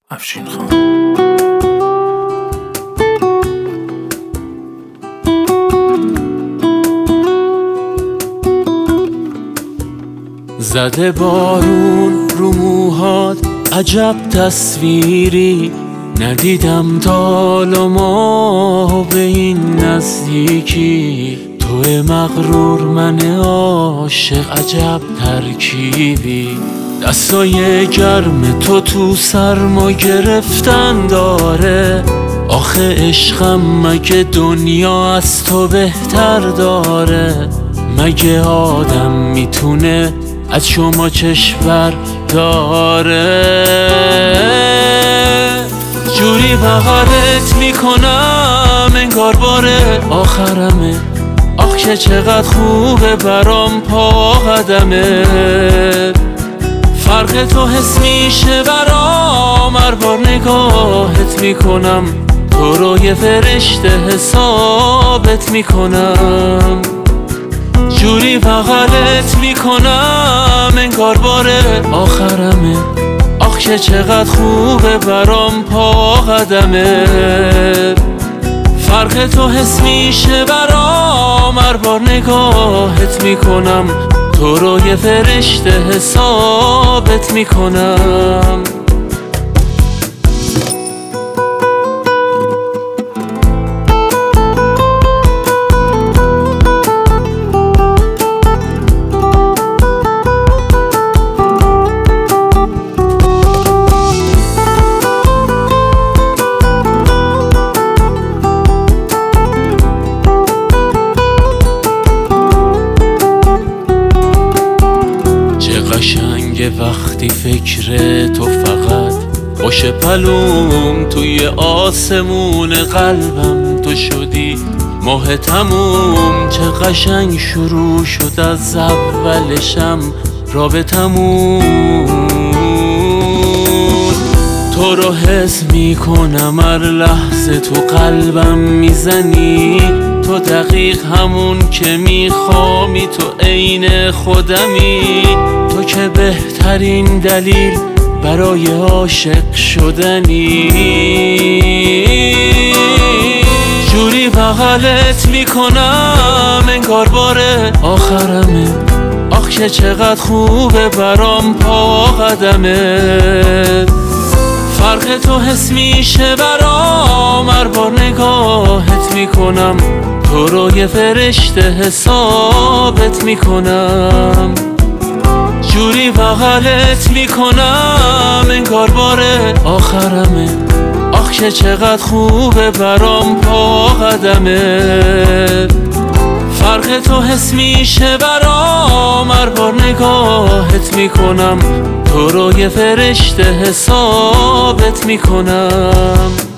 افشین خان. زده بارون رو موهات، عجب تصویری ندیدم تا ما به این نزدیکی. تو مغرور من عاشق، عجب ترکیبی. دستای گرم تو سرما گرفتن داره. آخه عشقم مگه دنیا از تو بهتر داره؟ مگه آدم میتونه از شما چشم داره؟ جوری بغلت میکنم انگار بار آخرمه. آخ که چقدر خوبه برام پا قدمه. فرق تو حس میشه برام هر بار نگاهت میکنم. تو رو یه فرشته حسابت میکنم. جوری بغلت میکنم انگار بار آخرمه. آخ که چقدر خوبه برام پا قدمه. فرق تو حس میشه برام هر بار نگاهت میکنم. تو رو یه فرشته حسابت میکنم. قشنگه وقتی فکر تو فقط باشه پلوم توی آسمون قلبم. تو شدی ماه تموم. چه قشنگ شروع شد از اولشم رابطمون. تو رو حس میکنم هر لحظه تو قلبم میزنی. تو دقیق همون که میخوامی، تو عین خودمی. تو که بهترین دلیل برای عاشق شدنی. جوری بغلت میکنم انگار بار آخرمه. آخ که چقدر خوبه برام پا قدمه. فرق تو حس میشه برام هر بار نگاهت میکنم. تو رو یه فرشته حسابت میکنم. جوری بغلت میکنم انگار بار آخرمه. آخ که چقدر خوبه برام پا قدمه. فرق تو حس میشه برام هر بار نگاهت میکنم. تو رو یه فرشته حسابت میکنم.